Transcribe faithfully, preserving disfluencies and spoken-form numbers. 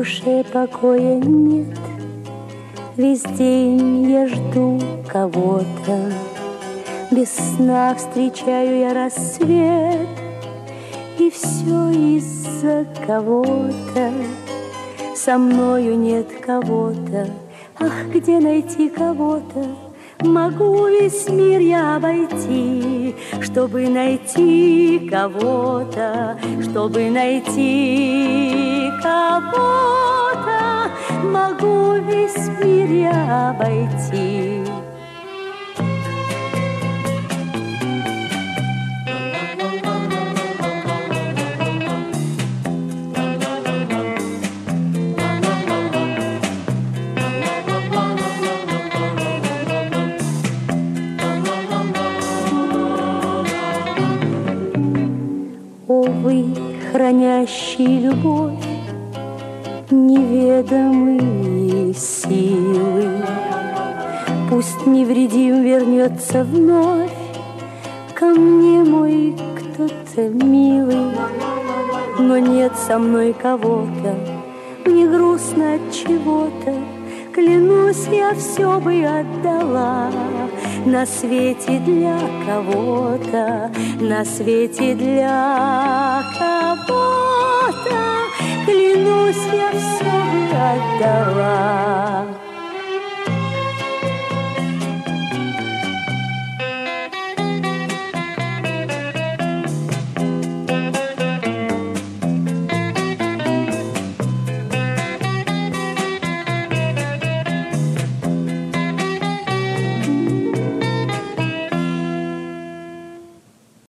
душе покоя нет, весь день я жду кого-то. Без сна встречаю я рассвет, и все из-за кого-то. Со мною нет кого-то, ах, где найти кого-то? Могу весь мир я обойти, чтобы найти кого-то, чтобы найти кого-то. Могу весь мир я обойти. Вы, хранящий любовь, неведомые силы, пусть невредим вернется вновь ко мне мой кто-то милый. Но нет со мной кого-то, мне грустно от чего-то. Клянусь, я все бы отдала на свете для кого-то, на свете для кого-то. Клянусь, я все бы отдала.